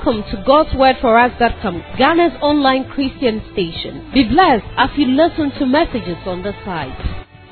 Welcome to God'sWordForUs.com, Ghana's online Christian station. Be blessed as you listen to messages on the site.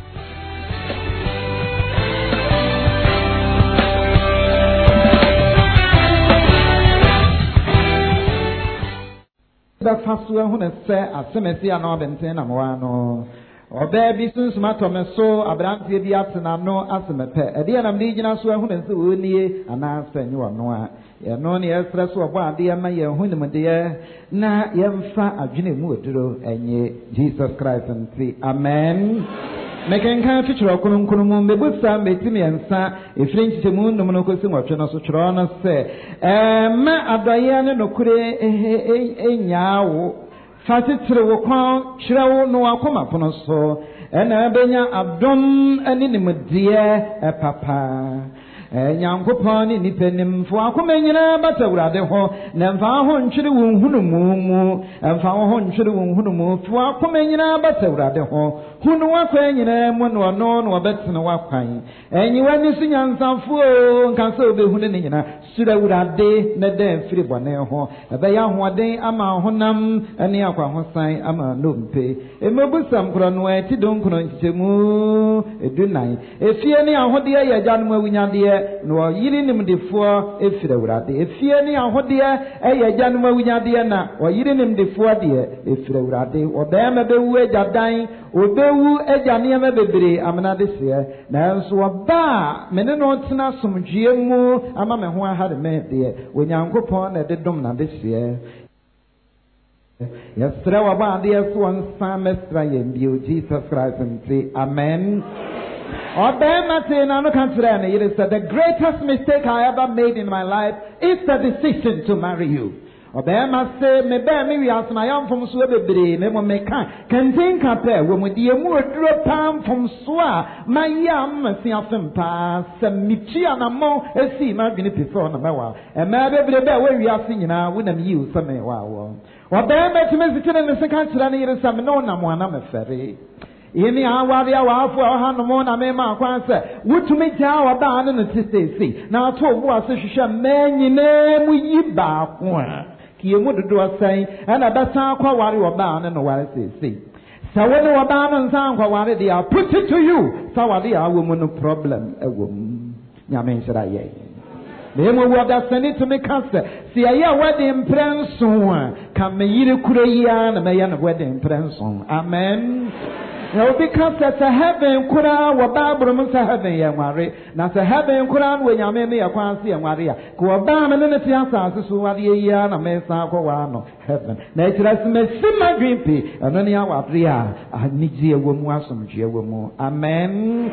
The first one who say a semester and all been ten and one. Or baby soon smatter me so a brand the afternoon no as me pet. At the end of the regional swear who is only and answer you are no. You know the express of one dear my young dear. Na yam fa a genie mood and ye Jesus Christ and say amen. Making kind of future of Kunum, the good son, Betty and Sa, a French moon, the monocosim of China Sutrona say, Ma Adayana no cure a yao. Fatit through crown, Shrow no Akoma Ponoso, and Abena Abdom and Inimadia, a papa. Young Poponi, Nipenim, for Akumena, but a rather ho, Navahon Chidu Hunumu, and Fahon Chidu Hunumu, for Akumena, but a rather ho, Hunuaquan, one or none or better than a waquine. And you want to sing on some fool, cancel the Hunina, should I would have day, net then Philip Waneho, a young one day, Ama Honam, and the Aqua Hosai, Ama Lumpe, a mobile some Cronway, Tidon Cronchimu, a dunai. If you any Ahodia, Jan Winia. No, yirin him the four if they were at the if you any what dear, a Janua Winadiana, or yirin him the four dear if they were at the or them a beway that dying, or bewu a Janiama baby, Amana this year. Now, so a bar, Menonotna, some GMO, Amama who had a man dear, when young Copon at the Domina this year. Yes, throw about the one semester in view, Jesus Christ and say, amen. The greatest mistake I ever made in my life is the decision to marry you. Obama say, me bear me as my arm from Swebe, me me can think up there when we dear more drop arm from Swa, my yam, see often pass, and Michiana mo, a see my before the Mawa, and maybe the bear where we are singing now, wouldn't you some wow. Obama to me in the second Sudan, some no one, I'm a ferry. Any hour, our for a hand more, I may mark once. Would to make our band and the sister. Now, to was a man, you name we back one. He would do a say, and a better call what you are bound and what I say. So when you are bound and sound what they are, put it to you. So what they are, woman, no problem, a woman. Yamin said, I. They will have sent it to me, cancer. See, I wedding prince soon. Come, me, Korean, and may wedding prince soon. Amen. No, because that's a heaven, Kura, what Bible must have heaven, Yamari. Now, a heaven, Kuran, when you may be a quantity and Maria. Go about and then the answers to what ye are, and may sound go heaven. Nature has made my dream pea, and only our Bria. I need you, woman, some dear woman. Amen.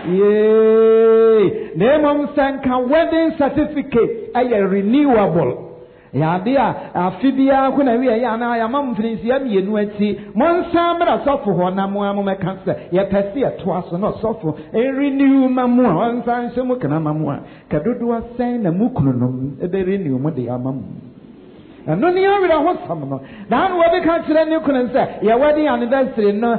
Yea. Name on Sanka wedding certificate, a renewable. Ya dia afibia kuna wi ya na ya mam finisi ya mienu ati monsa mra sofo ho na mo am mekanse ya pese ya to aso no sofo renew mamu onsa nsemu kana mamu kadodo asen na mukununom ebe renew mo de amam no ni awira ho sam no na no we kan kire ni kunu nse ya wedding anniversary no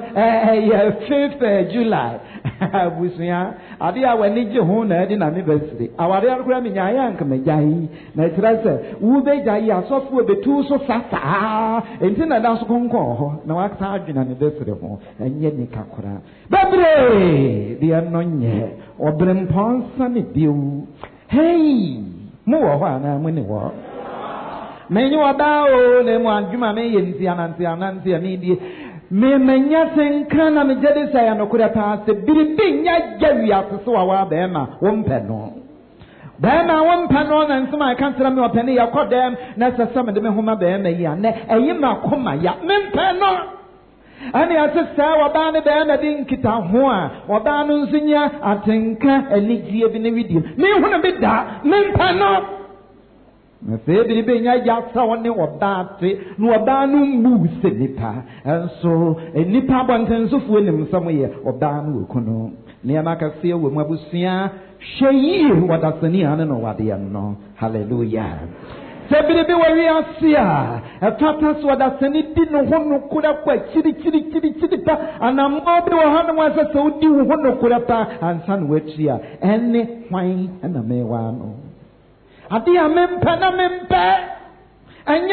5th July busuya ade a wani je ho na ade na anniversary aware akura me nyaa yanka me jai na tirase wo be jai asofo betu so sasa enti na da so konkon ho na wakata adwena anniversary ho enye ni kakura babre de anonye obrem ponsa ne biu hey mo wo ha na mo ni wo menyu adao ne mo adwuma me yenti ananti ani die me menya senkana me jede saya no kura pa se biribinya jawia so wa ba ma wo mpeno ba ma wo mpeno na nsema kan tira me opene ya kodem na sasam de me homa ba ma ya na eyima koma ya me mpeno ani asesa wa ba ne ba na din kita ho a wa ba no nsinya atenka anigye bi ne video me hu na bi da me mpeno na se biribinya ya sa woni obate no oba no mbu se nipa enso nipa bontensofu enim samoye oba no okuno ne amaka se wo mu abusia hweyi wadasani ane no wade no hallelujah se biribi wari asia atata so wadasani di no hono kura kwa chiri pa anamo bi wo hanu wasa se udi wo hono kura pa ansa no watia ene hwan na mewa no ade amempa na mempa And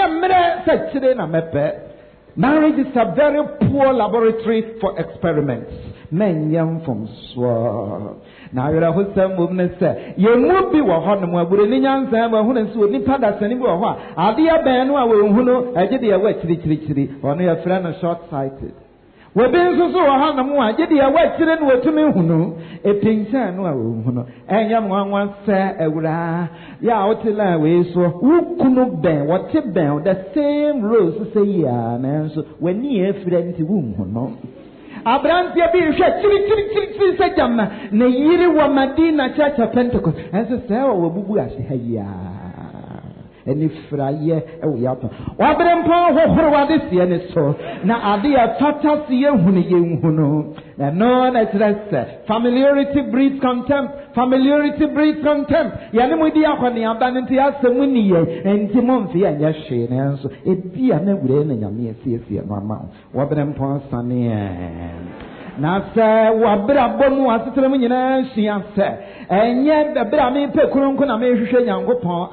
marriage is a very poor laboratory for experiments. Men young from swore. Now you're a wholesome woman say, you won't be what Honor would any young Sam or who is with Nipadas anymore. I'll be a man who know I did a wet chitty, only a friend of short sighted. We're being so Hannah, I did a wet children were to me who know a pink san, and young one once said, yeah, what till I way so who couldn't bear what tip bear the same rose to say, yeah, and so when near friend to whom. Abrantia be chili said Jamma, Nayiri wa Madina Church of Pentecost, and so say, oh, Bubu, and if Fraye, oh, Yapa. Wabram Paul, what is the end so? Now, Adia Tata see you who know. And no, that's rest. Familiarity breeds contempt. Familiarity breeds contempt. Yanimudia when the abandoned us the winnie and Timonthi and Yashin, and so it be a never in your mere theatre, Mamma. Wabram Paul Sunny. Now, sir, Wabra Bomu as a terminal, she answered. And yet, the Brahmi Pekurunkuna may show young upon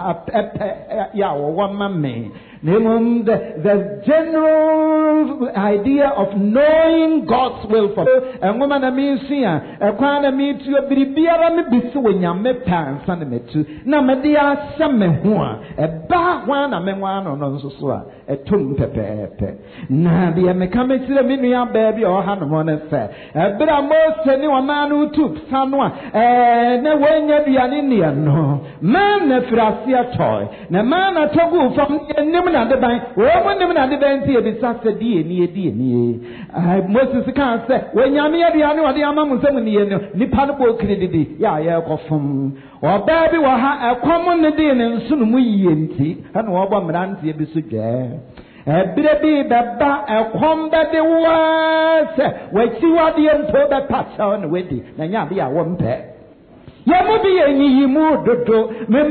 one mammy. Namely, the general idea of knowing God's will for and woman, I mean, see, a kind of me to a Bibiara, maybe so when you met parents and me too. Now, my dear, some men who are a bad one, a memoir or non so a tum pepe. Now, the American to the Minia baby or Hannah said, but I'm most a new man who took someone, and when you be an Indian, no man, a Frasia toy, the man I took from the at the bank, woman at the bank here, disaster DNA. Moses can't say, when Yamia, the other Yamam, Nipanapo credit, yeah, from or baby, will have a common DNA and soon we and Wabam be suggest. A baby, a combat the was, where she was the emperor pass on the wedding, and Yabia won't pay. Yamubi any more dodo,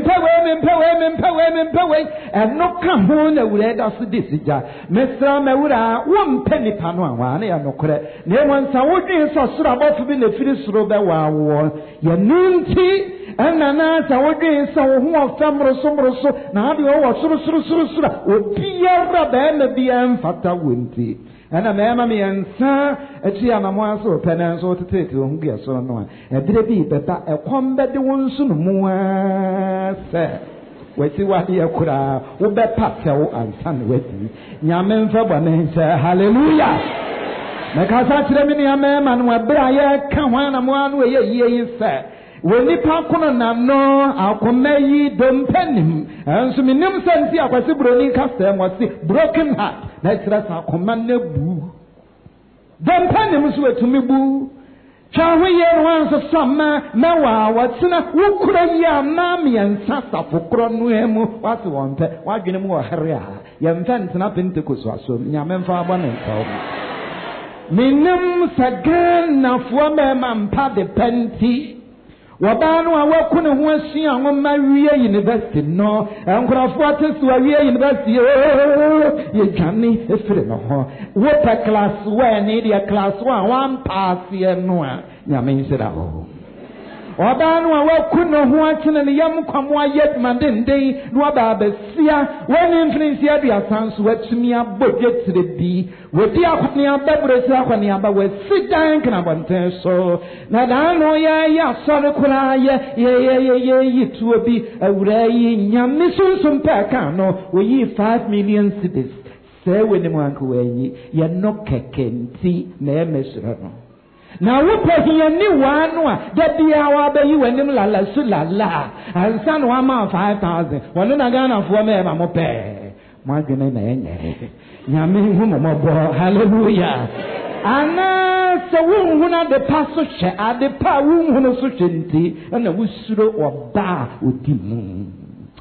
Mempewe, and no come home that will add us to this. Mr. Mewura, 1 penny panwa, and no credit. No one saw about to be the Phyllis Robert war. Your noon tea. And Nana, I would say, so who are Samro, now you are so, Pierre Ben, the Fata Winty. And a mammy and sir, a Chiama so penance or to take you, yes or no. A baby, but a combat the one soon more, sir. We see what you could have, or bet Pascal and Sun with me. Yamen Faban, sir, hallelujah. Because I tell me, a man, and what Briar come one way, ye sir. When the Pakuna no, I'll come don't pen him. And so, Minim Santi, I was a broken custom, was the broken heart. That's our commander boo. Don't pen him to me boo. Shall we hear once of summer? Mewa, what's in a who could a mammy and Sassa for Cronuemu? What's one pet? Why do you more hurry? Young fans nothing to Kuswa, so Yamen for one and so. Minim Sagan, now for me, Paddy Penty. Wabano awakuna huasi ango Maria University no ankorafuate Maria University ye jani efre no water class 1 media class 1 pass ye no nyame nsira ho Wabano awakuna huachina ni yamu kwa mwa yet mandende no ababesia when influence ya dia sanso watumi abodget de bi wodi akwani ababresa akwani aba we sit down kana bonten so na dano ya sore kura ye yitu obi awura yi nyame sunsun peka no we 5 million cedis say we ni mwanku wenyi ye no kekenti na emesro no. Now we put here new one that the hour be you and him la sulala and son 5,000. Well, no Gana for me, I'm pay. My goodness, Yamin Humo, hallelujah. And so who are the pastor at the power who knows certainty and the whistle or bar with him.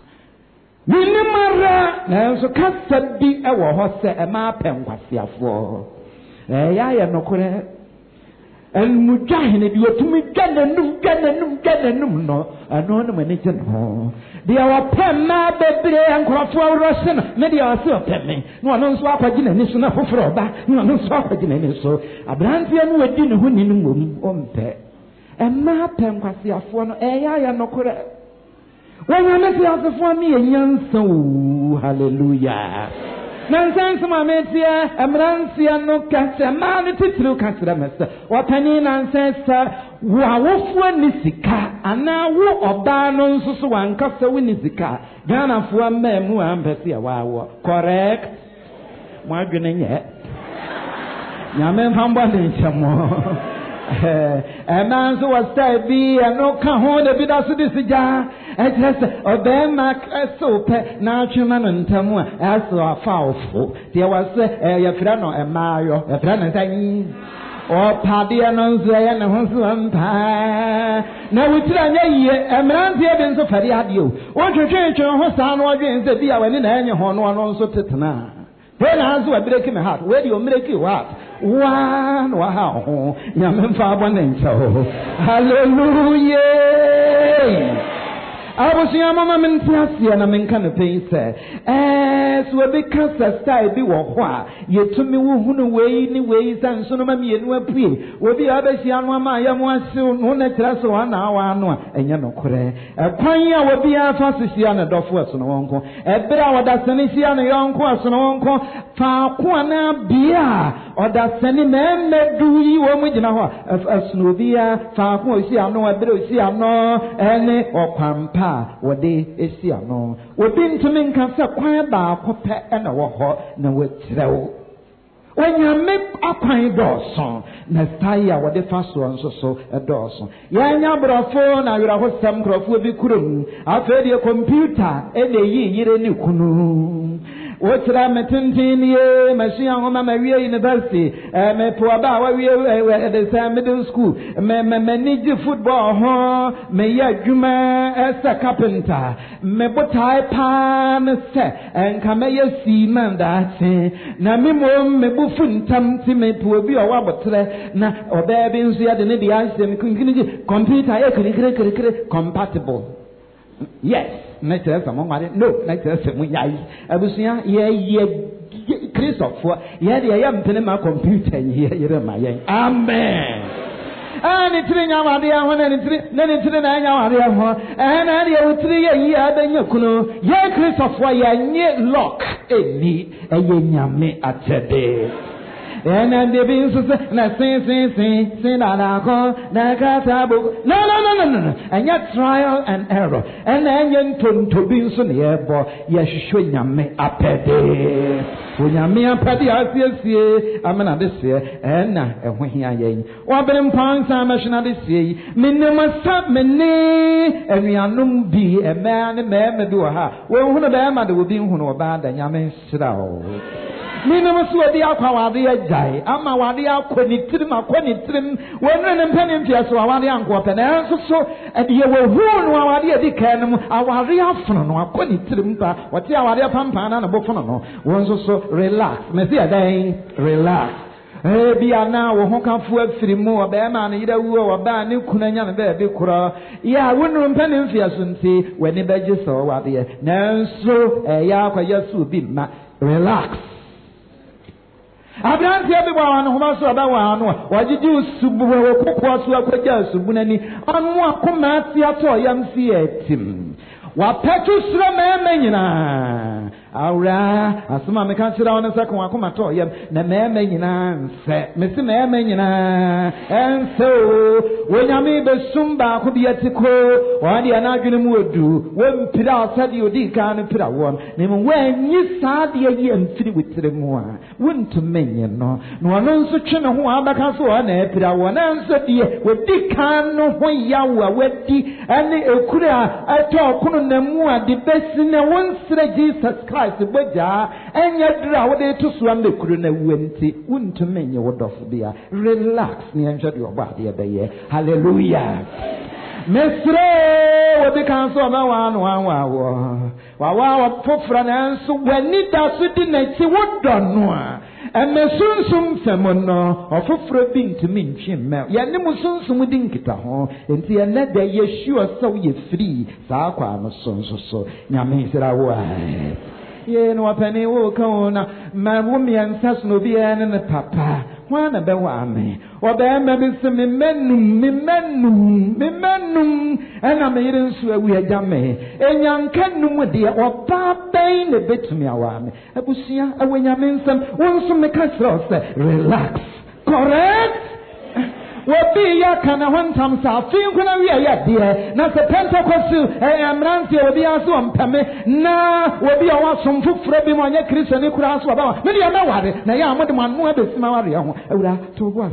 Minimara, now so can't be our horse a map and what's your for. I am no correct. And Mujahid, you are to me, get a new no, and no manager. They are pen, my baby, and Crawford Russian, maybe I saw penny. No one knows what I didn't listen up for a back, no one knows what I didn't so. A Brantian who didn't win in room on pet. And my pen was the afone, I am no correct. When you make yourself for me, and young so, hallelujah. Nonsense, my mate, Amrancia, no catch a man, it's true, catch them, or penny nonsense, wow, when Nisika, and now walk or ban so one cast a winnisika, Ghana for a man who am Bessia, wow, correct. My grinning yet. Yamen Hambani, some more. A man who was said, be and no come home, the bit of this jar. I just obey my soap, natural and tamu, as a foul. There was a friend a Mario, a friend and saying, or Paddy and Onzay and Honslam Pie. Now we tell you, a man here been so very at you. What you change your Hosan or against the dear when in any horn one also titana. When I was breaking my heart, where do you make you what? One, wow, Yaman Faban and so. Hallelujah. I was young, Mamma and Tiasi, and I'm in kind of pain, sir. As well, because I started be what, you to me who know way, anyways, and so no mammy and we're free. Will be others, young mamma, young one soon, no net less 1 hour, and you're no correct. A pioneer will be a fastest young dog was on uncle. A better hour that's an Asian young question on uncle. Fakwana beer, or that sending men may do you when you know a snowbia, Fakwa, see, I know a bit of see, I know any or pampa. What they is here no. We've been to make us a quiet bar, copper and a walk, no way to when you make a pine dawson, Nastaya, what the first one so a dawson. Yanya phone, I will have some crop will be krum. I've heard your computer, and a year in Kunu. What's that? Metintin, Machine Maria University, me Puaba, we at the same middle school, me manage football, me Yaguma as a carpenter, me botai pan set, and Kamaya seaman that Namimo me buffun tamti me puabi or wabatre, na or babies here the niddy ice and computer compatible. Yes. Next among my no, next I was here, yeah, Christopher, yeah, I am telling my computer here, my amen. And it's in our idea when it's in our idea, and I will 3 years, then you could, yeah, Christopher, yeah, lock a need a yammy at today. And then the business, no. And yet trial and error. And then you to be so near, boy, yes, showing me a petty. When you me a petty, I see, I'm not this year, and when he ain't. What been points, I'm not this year. Minimum stop me, and we are no be a man, do a ha. Well, one of them, I will be who know bad, and Yaman Slow. Minimum the alcohol, the jay. I'm a wadia, quenitrim, when I'm penning to us, our young weapon, and so, and you will ruin our dear Dickenum, our real phone, or quenitrim, what you are pampan and a buffalo. Once also relax, Messiah day, relax. Be now, who can fuel 3 more, bear man, either war or ban, you couldn't have a big cura. Yeah, wouldn't penning fiasunti when the badges saw what dear. Now, so a yaka yasu be relax. Abranti everyone who must have one. What did you subu cook to a quaja subunani? On what commands the atoyam theatim? What petus ramena? Aura, as my can sit down a second one come atoyam, the memena, Mr. Memena. And so, when I made the Sumba could be at the core, or the Anagram would do, when Pida said you did can't put a one, name when you start the idea and fit with the more. Wouldn't to minion, no one such a who are back as one, Pida one answer, dear, with the can no way yawa, wetty, and the Okura, I talk on the more, the best in the one Jesus Christ. The Baja, and yet draw they to swim the Kuruna Winty, wouldn't to mean your word of beer. Relax, me and shut your body a day. Hallelujah. Mestre, what the council of one. Wow, for France, when it does it in a what done. And the soon femono, or for frapping to mean him. Yanimusun some within Kitaho, and the another Yeshua so ye free, Sakwa, so. Yamin said, I Yen wa penny walk on, my woman and Sasno be an and the papa. One a bewame, or the embassy me menum, and I made in swear we are jame, and young canum with dear or papain a bit to me awame. A busia, a when you mean some, once to make us relax. Correct? What be ya can I want some south? Feel when we are yet, dear. Not the Pentecost, am Rancy will be as one peme. Now, will be our some food for every one, Christian, you could ask about. Many are not worried. Now, I'm one more the Samaria. To was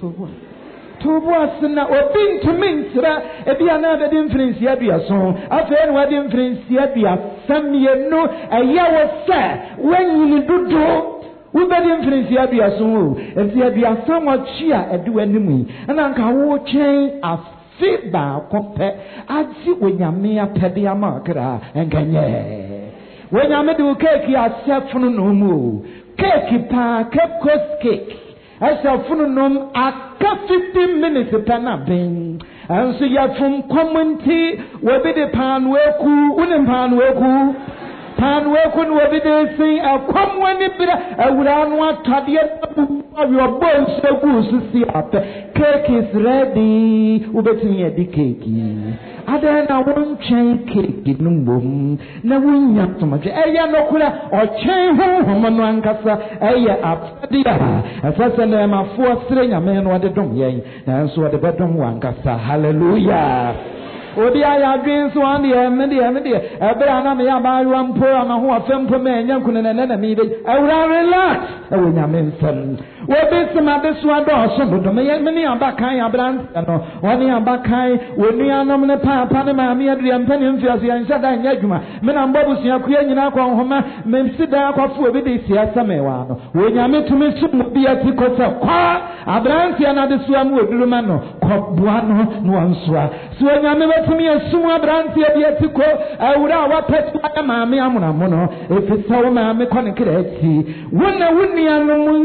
now, or being to me, if you are not the difference, yet be a song. After what difference, yet be a some year no, a year was sad when you do. We better influence here be a soul. If there be a somewhat cheer and do enemy, and I can walk chain a feedback compare. I'd see when you may have pedia marker and can ye. When I made the cake, you are self from no more. Cake, pa, cake, cake. I shall from no, I cut 15 minutes a penabing. And so you are from community, where be the pan worku, unem pan worku. Pan workun will be the thing. A come when it be a would want to have your bones so good to see up. Cake is ready. Ubeti me the cake. I then I won't change cake in boom. No, we not so much. Aya no kula or chain home on one cassa. Aya up dear. As I said, I'm a 4 string a man what the drum yang. And so the bottom one cassa. Hallelujah. Odia dreams one year, many, Abraham, Yabaruam, poor, and who are film for men, Yankun and enemy. I will relax. I will not mention. Well, this is my best one door. Some of them, many are back high, Abraham, and one year back high, when we are nominal Panama, Adrian Penny, and Sada and Yaguma. Men and Bobus, Yakuyan, Homa, men sit there for this year, Samewan. When you meet to me, should be a ticket of Abraham, and other swam with Romano, Cobuano, Nuanswa. So when you never to me a summa branch here, I would have a pet mammy amono, if it's so mammy connected. When I wouldn't be a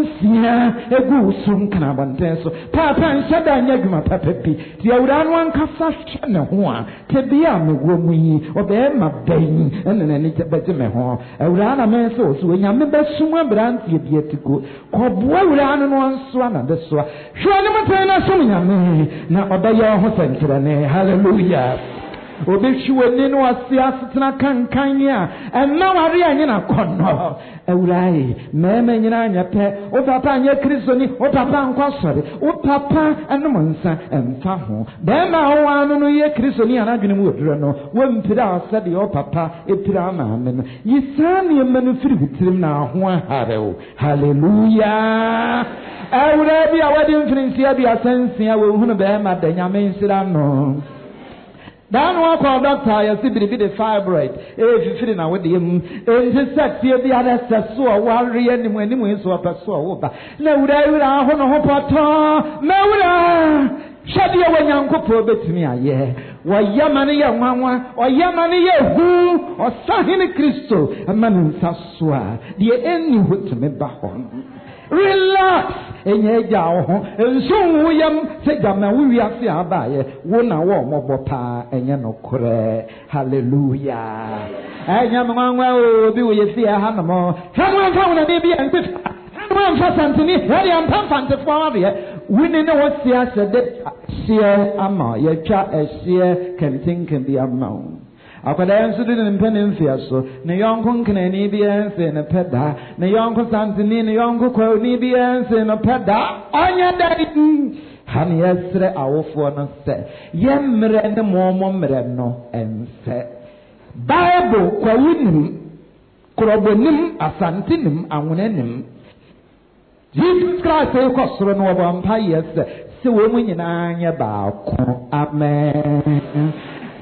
goose soon can have one so Papa and Sada and Yaguma Papi, the old one Cassation, one, Tebiam, Womi, or the Emma Bain, and then it's a better meho. I would run a man so when you remember summa branch here to go. Cobwell and one swan and the swan. Sure, never turn us on me. Now, obey your husband, hallelujah. Obishu nino asiasitna kankanya and now arianya kono ewrai meme nyina nyape o papa anya kristoni o papa nkwasore o papa anomonsa emfa ho be ma ho anu no ye kristoni anadwene mu oduro no wo mpira asade o papa epira ma me no yisani emanu firi bitirim na ho harew hallelujah ewrai bi awadi mfirinsi abi asensia wo hunu be ma danyame nsira no. Dan one called doctor, you see, be the fibroid. If you feel now with him, it's sex here, the other says so, worry anyone, so a so. No, they will have a hope. No, shut your way, uncle, probate me, yeah. Why, Yamani, Mama, or Yamani, who, or Sahini Christo, a man in Sasua, the end you would to me back on. Relax, and ye jaw, and soon we said, we are see our buyer, one hour more pa, and yanokore. Hallelujah. And Yamma will be with you, see a hanamo. Someone found a baby and someone for something, very unpump for you. We didn't know what she said, share ama, your child as share can think and be amount. Akada answered in penning fiaso, ne yonkun can any be answer in a peda, ne yonko santini, ne yonko crony be answer in a peda, on your day. Honey, yesterday, our phone said, Yem red the mormon and said, Bible, Quawinim, Crobonim, Asantinim, Amunenim. Jesus Christ, a coster no vampires, so women in Anya Bow, Amen.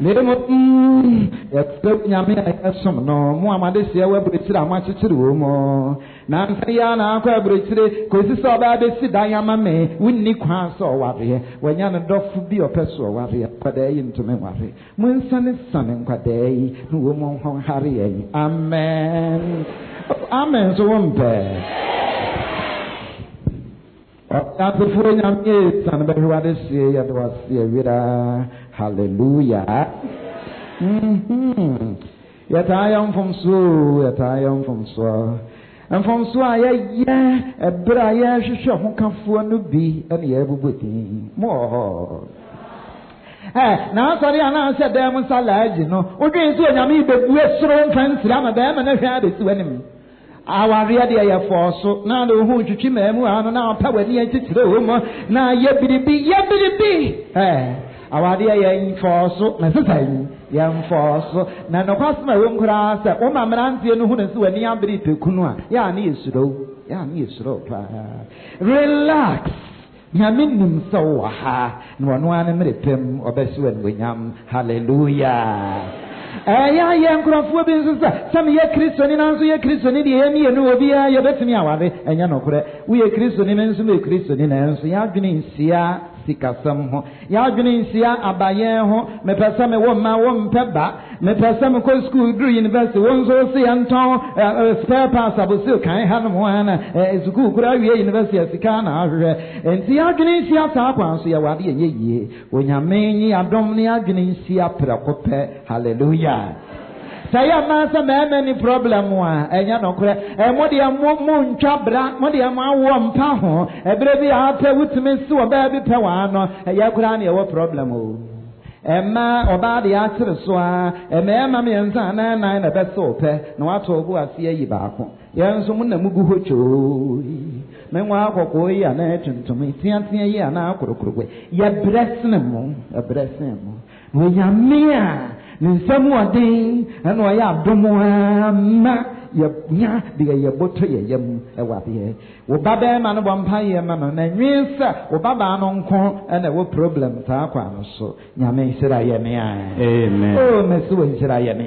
Expect Yammy, some no more. This year, we're pretty much to the room. Nansayana, Quabritri, because it's all about the Sidayama me, we need cross or warrior. When you're a dog to be a person or warrior, Paday into memory. When son is son and Paday, no woman from Harry. Amen. Amen. So one pair. That's the foreign young son, but who had to say it was here. Hallelujah. Yet I am from so, And from Swaya, a Briar Shishon come for no be any everything more. Now, sorry, I said, there was a lad, you know. We're going to me the restaurant friends, Ramadam, and I had it to enemy. Our ready for so now the who to Chimemu, and now power near to the now yebby. Our dear for so necessary, young for so. Now, no customer room class, oh, my man, you know who is when you be to Kunua. Yeah, needs to do. Yeah, needs to do. Relax. Yamin so ha no one minute pim or best when we yam. Hallelujah. Yeah, some year Christian in answer your Christian in the Emmy and Novia, you bet me away, and you know, we are Christian in answer Christian in answer. Yagin Sia, Sikasam, Yagin Sia, Abayeho, Mepasame woman peba, Mepasame school, Drew University, one so say Anton, spare pass, I will still kind of one, is good, University of Sikana, and the Yagin Sia Sapan, see a wadi, ye, when Yamani, Abdomnia, Gnesia, Pracope, hallelujah. Say a master man any problem one, and you know, and what the moon chabra, what the amount one pound, a baby after with me so a baby pewano, a yakurani what problem. And ma or body answer so a man, mammy and son, and nine a best soap, no I told who I see a yibako. Young someone a mugu. Meanwhile, Koi and Agent to me, Tiantia, and I could go. Yet blessing a blessing. We are mere. Someone ding, and why I don't want ya be a bottle yam a wabi. O Baba man of vampire man, and yes, O Baba non con, and a problem, Taquan, so Yame said I am. Amen. Oh, Messu said I am.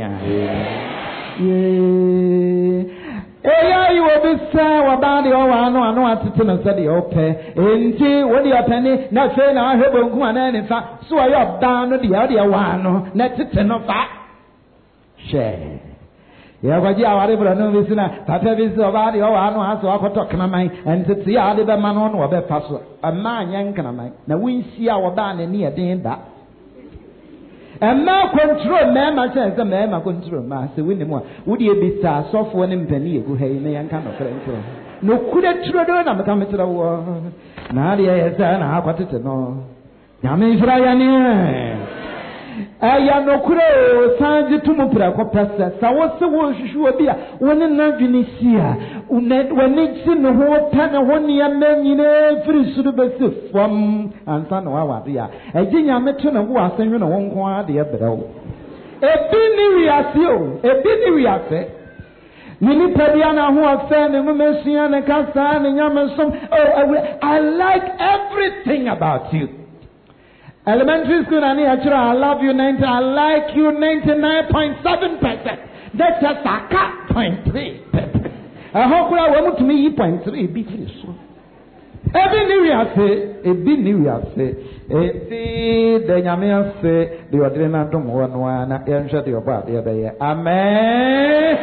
You will be sad about the old one, I know what to tell us at the open. Indeed, what you are penny, not saying I have one and in fact, so I have down the other one, not to tell of that. Share. Yeah, but you are able to know this, Papa is about the old one, so I could talk my mind, and to see how the man on or the password. A man young can I make. Now we see our band near the end that. And now control, Mamma says the Mamma control, Master Winnemore. Would you be soft one in penny who hay and kind of friend? No, could a children I'm coming to the war. Nadia is an apple to know. Yamis Ryan. I am no crow, Sanji Tumupra, Copessa. I was the one sure be when in Tunisia. When it's in the whole time, one year men in every suitable from and son of our dear. I think I met you who are saying, one quantity of the road. A binny reaction. Mini Pediana who are saying, and Messian and Castan and Yamasum. Oh, I like everything about you. Elementary school, I love you 90. I like you 99.7%. That's a 0.3%. I hope I want to me 0.3 be finished. Every new year say, a big new year say, the Yamia say, the Adrena don't want one, and shut your body. Amen.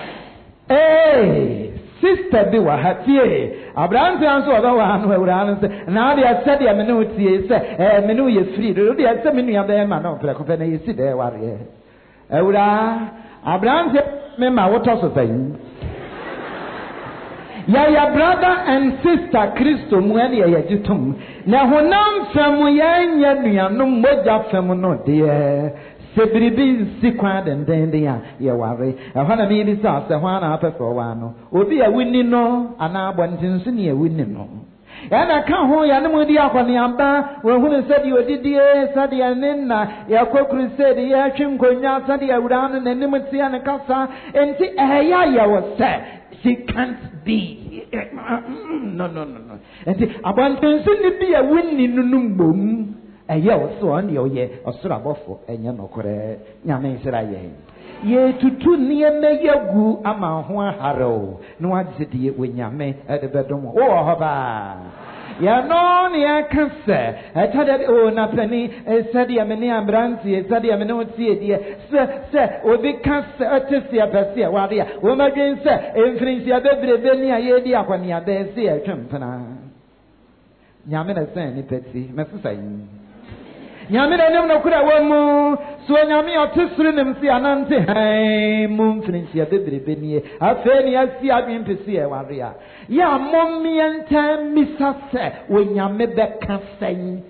Hey. Sister be what happy. Abraham answer other one who would answer. Now they are said, Menu, say, Menu is free. They are some many of them are not preoccupied. You see there, warrior. Abraham said, Memma, what also saying? Ya brother and sister Christo, when you are jitum. Now, when I'm from Yan, no more from no dear. Sebribi sequad and then they are worry. I want to mean this house, the one after for one. Would be a winning no, and I want to see a winning no. And I can't hold your name with the Aquaniamba, when said you did the Sadi and Nina, Yakokri said, the Yachim Konya, Sadi around and the Nimotsi and the Casa, and see, Ayaya was said, she can't be. No. And see, I want to be a winning boom. A year so on your year or Surabofo and Yanokore, Yamin Seraye. Ye to two near Meyagu Ama Haro, no one city when Yame at the bedroom. Oh, Haba. Ya no, I can say. I tell that, oh, Napani, Sadi Amenia Brancy, Sadi Amenosi, dear, sir, or the cancer, Tessia Passia, Wadia, woman again, sir, Influencia Bebenia, Yedia, when you are there, see a champana. Yamina Sani Petsy, Messay. Nyamira no kura womu so nyame otesuru nim si anante hai mum finchi abebrebenie afeni asi adwempesi e warea ya momienta misase wo nyame beka sen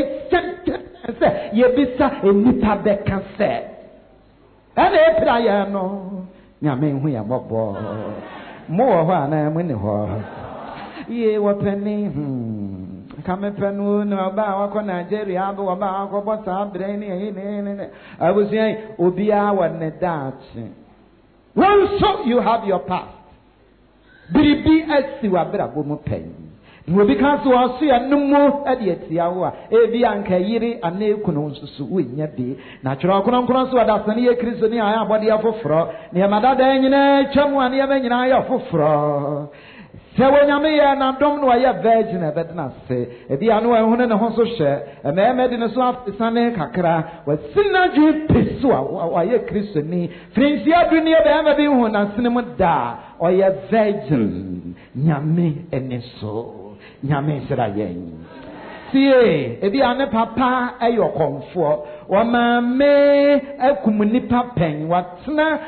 se yebisa enipa beka se ana epra ya no nyame hu ya bobo mo ho ana mu ni ho ye wopeni kame penu no ba wako Nigeria abo wa ba wako bota breni ni abusia obia wa ne dachi. Well, so you have your past biribi asi wa bra bo mu pen no bi kan so aso ya numu ade atia wo a ebi anka yiri aneku no nsusu wenya bi na twero kono so ada sane ye Kristo ni aya abode afoforo ne madada nyina twam ane ya nyina aya afoforo. Se wonyame ya na dom no ya virgin e bedna se e bia no ehune ne ho so hye e me me de ne so afisane kakra wa sinadwe pesu a ye Kristo ni frinsi aduni e be ma bi hu na sinem da o ye virgin nyame ene so nyame sira yen sie e bia ne papa ayo konfo wa mame akumnipa pen watena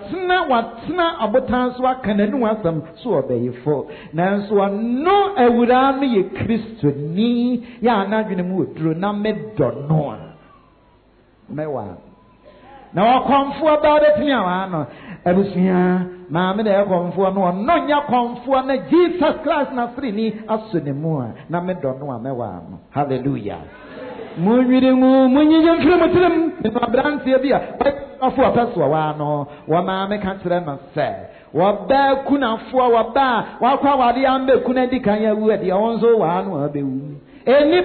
abotan so akananu asam so obeyefo nanso no awura no ye Kristo ni ya anadwene mu oduro na medo no a mewa na wakonfo about it ni awa no abusia mame na yakonfo no nya konfo na Jesus Christ na free ni asonemu a na medo no a mewa no. Hallelujah. Munwiri mu munyije nkremotrem na brantie bia afo apaso wa no wa ma me ka kire no se wa ba kunafo wa ba wa kwa wade ambe kuna dikan ya wu ade wonzo wa no abewu eni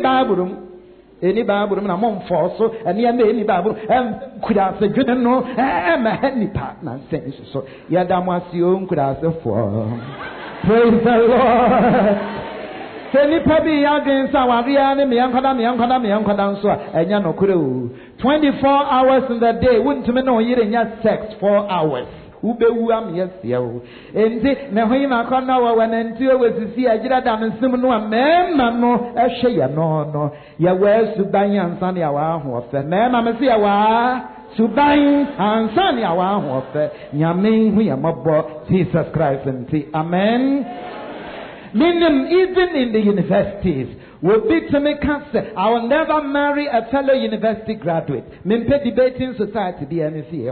baburum na momfo so eni am eni baburum kuda se dwene no ma hanipa na sense so ya damasi o kuda se fo. Praise the Lord. Nipa bi ya gen sa waria ne me yankwada so enya no kure o 24 hours in the day wuntumi no yire nya sex 4 hours ubewu am yesia o enti ne hoyi na kona wa wananti o wesisi agira da nsim no amema no ehwe ye no ya wesu ban ansan ya wa ho ofe mema me se ya wa suban ansan ya wa ho ofe nyame hu ya mabo Jesus Christ enti amen. Meaning, even in the universities, will be to make answer. I will never marry a fellow university graduate. Mimpe debating society be anything.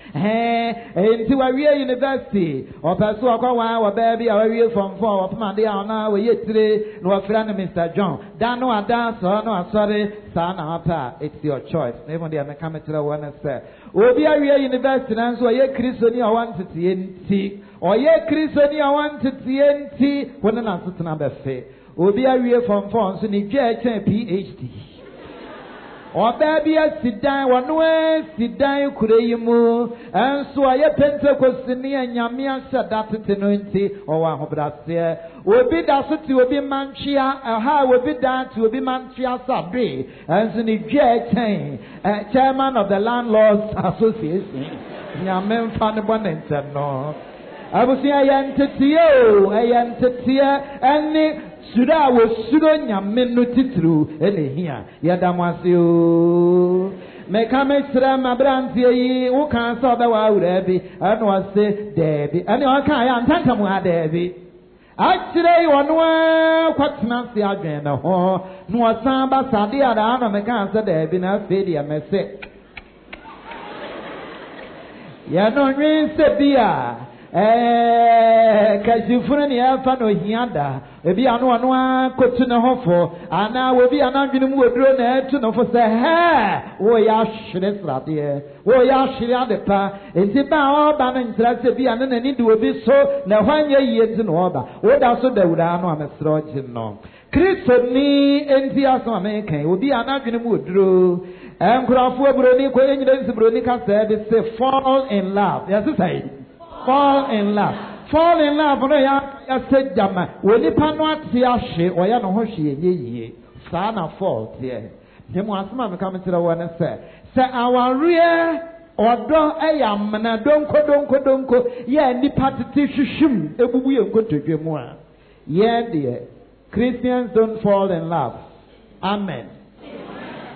Into a real university, or pursue a or baby, or real from 4 of Monday or now, we yet today, no friend Mr. John. Dan no a dance or no, sorry, son or it's your choice. Never the American to the one say. Will be a real university, and so a Christian I want to see. Or ye Christian I want to TNT when an answer to number fair. Obi a wie from France ni get PhD. Or baby a sit down one way sit down kureimu and so a Pentecost ni and Yamia said that to or one of that Obi da so to be manchia how will be that to be manchia sabre and so ni get chairman of the landlords association. Yamen fan bonnet no. I was here and Suda was Sudonia Menuti through any here. Yadamasio. Mekamestra, my brandy, who can't saw the wild Debbie, and was say Debbie, and your kind Tantamua Debbie. Actually, one way, what's not the agenda, no samba sadia, the other Mecansa Debbie, and Fadia Messick. Yano rain Sebia. Kajifuni alfa no hianda ebi anu kotu na hofo ana we bi anadwene mu oduro na etu no fo se wo ya hwere srade wo ya hwere adepa enti ba oba na ntra se bi anu na ni de obi so na hwanye yie nti no oba wo da so dawura anu amesro gye no Kristo ni enti aso amekan obi anadwene mu oduro enkurafo aburoni ko enyire nsiburoni ka se be say fall in love yes say fall in love. Fall in love. No ya said jama. When you panwa tiashe or ya no hoshi ye sana fall here. Demo asma me come to the one and say our real odo eyam na donko ye ni patiti shushum ebubu ye go to dwemu a. Yeah dear. Christians don't fall in love. Amen.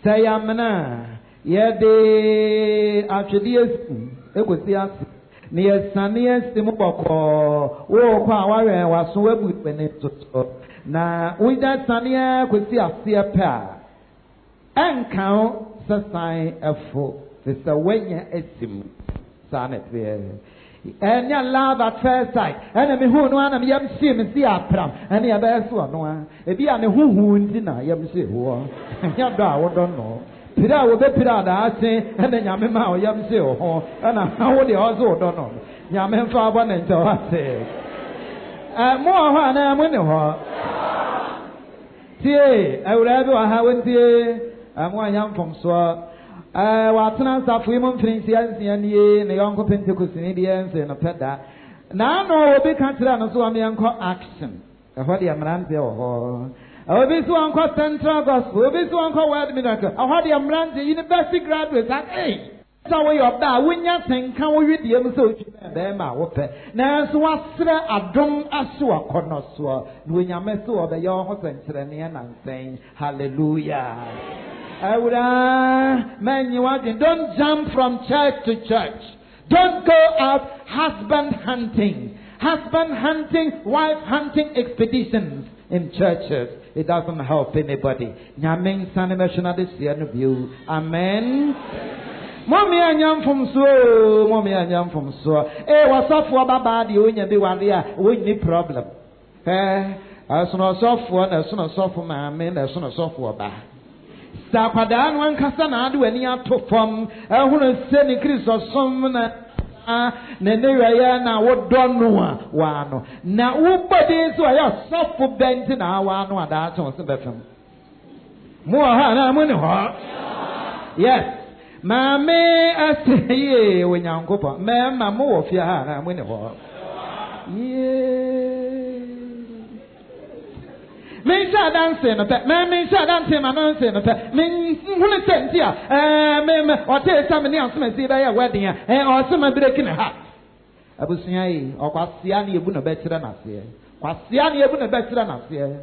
Sayamna, Yede Archdias, Equisias, near Sanias Timoko, oh, Quaware was so with Benito. Now, with that Sania could see a pair and count the sign of four. It's a way estim, Sanet. And your love at first sight, and I who one of yam sim and see a pram, and your best one. If you are the who dinner, yam see who and your dog don't know. Pira will be Pira, I say, and then Yamima or yam see or and I would also don't know. Yamen for one and so I say. More than I'm winning her. See, I would have a haven't here. I'm one young from Swat. Watson stuff women Prince and ye, the uncle Pentecost Indians and a pet that. Now, no, be considered as one young action. What the Amrante or oh, this one called Central Gospel, this one called Word Miracle. Oh, what the Amrante University graduates at 8. So we are bad when you think, can we read the episode? Them are open. Now, so what's a drum as to a connoisseur when you mess over the young husband and saying, Hallelujah. I would man, you want don't jump from church to church. Don't go out husband hunting, wife hunting expeditions in churches. It doesn't help anybody. Nyaming sanimashana this year of you. Amen. Mommy and yam from so. Eh, what's up for Baba? The only be one there. We need problem. As soon as off one, as soon as off for my men, as soon as off for Baba. Sapadan one Cassana do any out to form. I want to send a Chris or some Nenea now what don't know one. Now, what is why you're soft for bent in our one that's on the bottom. More Hannah money. Yes, Mammy, I say, when young couple, Mamma, more of your Hannah money. Yeah. Me sa dancing no pet. Me sa dancing ma dancing no pet. Me hunu senti a. Me o te sa me ni ansema si ba ya wedding a. O se ma breaking heart. Abusunya yi o kwasia na ebu no be kire na se. Kwasia na ebu no be kire na se.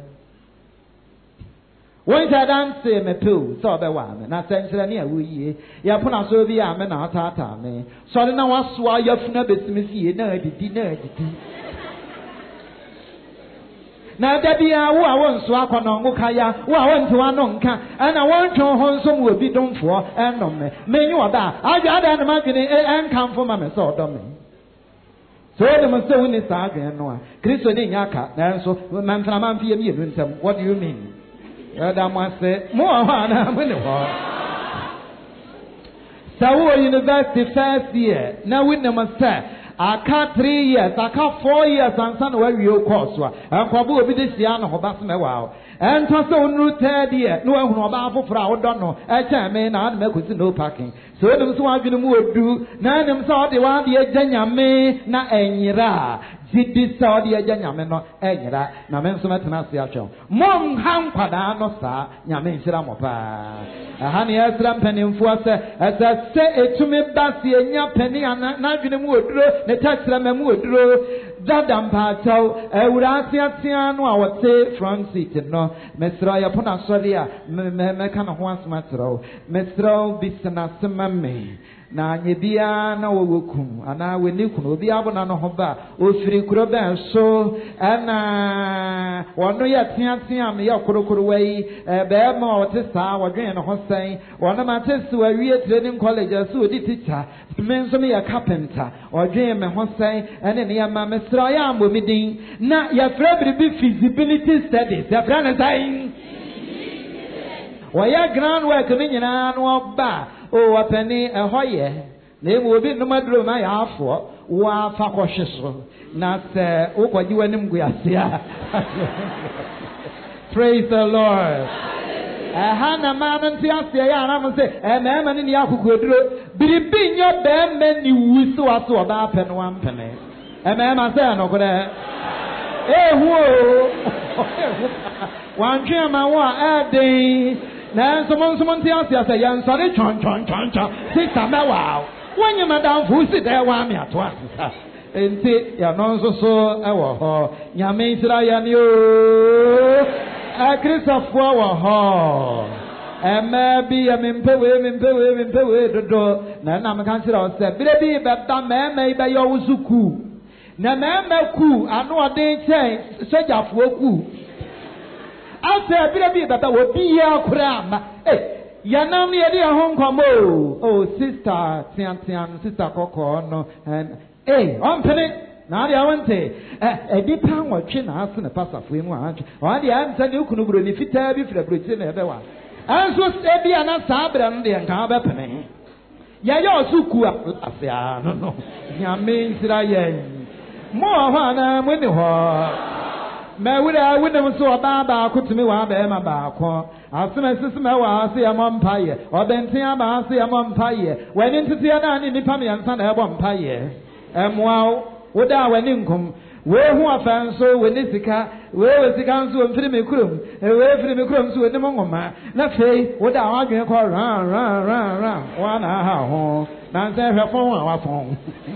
When sa dancing me too. So be wa me. Na senchire na awu yi. Ya puna so bi a me na ata me. So na waso ya funa besimisi ye na adidi. Now, Debbie, I won't swap on Mukaya, who I went to Anonka, and I want to hold some will be done for, and on me. May you are that. I got an imagine and come for my sword on me. So the Master in this argument, no, Christian Yaka, and so Manframan Piam, what do you mean? That must say, more one, I'm in the war. Sawa University first year, now with the Master. I can't 3 years, I can't 4 years, and son where you course. And Kwabu be this year, no, wow. And so no 3rd year, no one about for our don't know. I can't mean, I'd make with no parking. So them so I've been moved do, none them saw the one the Ejanya me, na Enira. Zidi saw the Ejanya no Enira, na men so much national. Mom ham quadano sa, Yamin Siramopa. A honey as ramping for us, as I say it to me, Bassy and your penny and not in the wood, the tax ram wood, Dadam Pato, Eurasia, I would say, Francis, no, Mesra Pona Soria, Mecan once matro, Mesro Bissana Samame. Na nyebia na wokum ana weni kunu obi abona no hoba ofiri kuroba so ana wono ya tiatia me ya korokoro wei be ma otesa wodwen no hosan wono ma tesu awie training college so odi teacher me nso me ya carpenter odwen me hosan ene ne ya ma mesra ya mbomidin na ya frabri feasibility studies ya frana sai waya groundwork ni nyina no oba o wapani ehoye na emu obi no maduro na ya afo wa fa kohweso na se ukwaji wanim guasia. Praise the Lord. Hana man ti asia ya na mo se mema ni akukoduro biribi nyo be me ni wuso aso oba pe no ampene mema se no kore wantwe ma wa ade na someone ti asia say yan sori chon sister me wow when you madam fusi there wa me ato asisa enti ya no nso so ewo ho nyame isra ya ni o Christopher wa ho Maybe I'm in Pewe, Nana, I'm cancer of said, Baby, but that man may by your Uzuku. Nana, ku, I know a day change, such a woku. After Baby, that I will be your cram. Hey, Yanami, a dear home come. Oh, sister, Tian, sister Coco, no, and hey, on penny. Now the Awante, a deep pound or chin has in a pass of him. Or the answer you couldn't go if you tell me for the Britain everyone. As was Eddie and a Sabran, the Ankaba Penny. Yayo Suku, no, Yamin Sirayen. More Hana, when you are. May I wouldn't so a baba could to me one Bama Bako. As soon as Sister Mawa say a mumpire, or then Tiama say a mumpire. When into the other in the Pamian Son a mumpire. Wow. Would our income? Where who are fans so when this where was the council and Philip Crum, and where Philip Crum to the Mongoma? Not say, what our argument call run, 1 hour. Now, say her phone, our phone.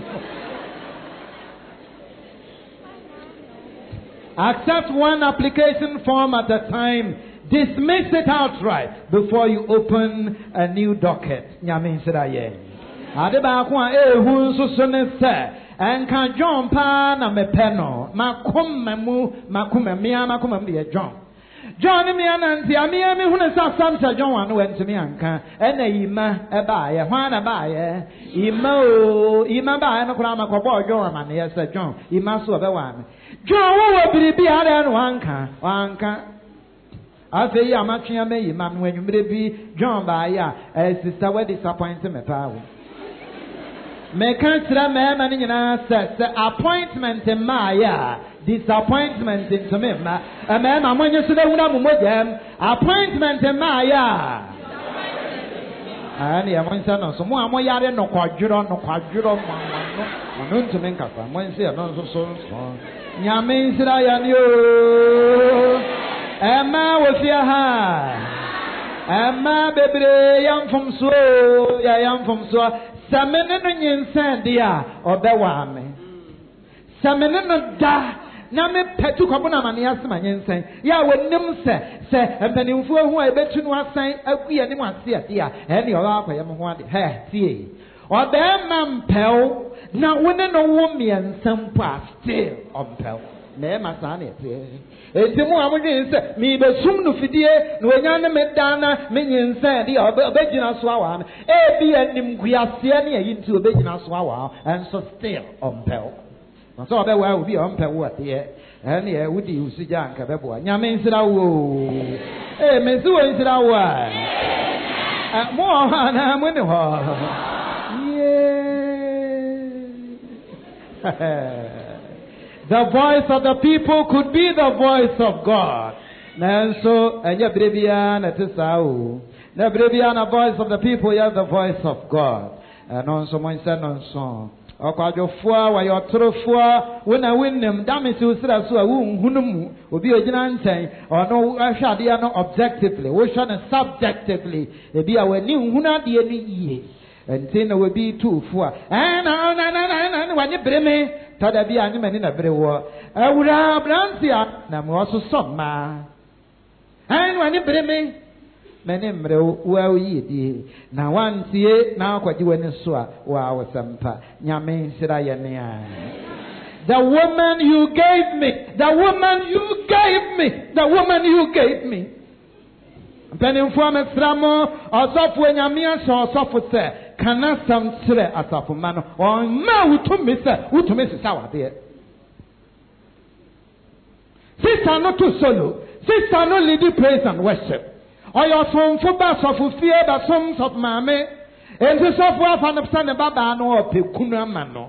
Accept one application form at a time. Dismiss it outright before you open a new docket. Nyamin Siraye. Adebakwa who's so say. And can John Pan and me penno, Macumamu, Macumamia, Macumam dear John. John, me and Tiamia, who is our son, John went to me and can, and a Ima, a buyer, one a buyer, Ima buy, and a crama cobo, John, yes, Sir John, Ima so the one. John, what will be other one can. I say, I'm actually a man when you may be John by ya, as sister, where disappointed me power. Mekantira mema ni nyina says appointment in Maya, disappointment in Tomima. A man among you to the Unamujam, appointment in Maya. And I want to know some more Moyare no quadro, no to make up. I'm going to say another so. Yamin Sirayan you. Emma was your high. Emma baby, young from so, young from so. Samene nyensen dia obewame samene da na me petu kwabona mane asema nyensen ya wonim se empanimfo hu a ebetunu asan akuye ne wase dia ene o akwaye mo ho ade he tie obema mpel na wone no wo miensam pa still ompel na ma sa na tie etimu amodwen se mi besum no fidie no enya ne medana menyensan dia obegina so awa e bi anim guase ne yinti obegina so awa and so still ompel na so obewa obi ompel wo tie ene e wudi usija anka bebo nyame nsira wo e mesi wo nsira wo a mo ha na mo ne ho yeah. The voice of the people could be the voice of God. And so, and your Brebian at Tisao. The Brebian voice of the people, you have the voice of God. And also, my son, on song. Okwajofoa wa yotrofoa when I win them damage to sira so hunum obi ogina nten ono ahwade no objectively we shall subjectively e bia wani huna de ni iye enti na we bi tuufo a na wani breme tada bia anyi mani na brewo awura brantia na mo so soma wani breme many mrew well ye na wantie na akwaji wani so a wa wasampa nyame sira ye ne a the woman you gave me penimfo me framo osofo nyame aso osofo se kana sam sire asafo ma no on ma wutumi se sawade sister no to solo sister no lead praise and worship. Oyo somfo ba sofo fie ba som sof mame enti sofo afa no psa ne baba no opekunu ama no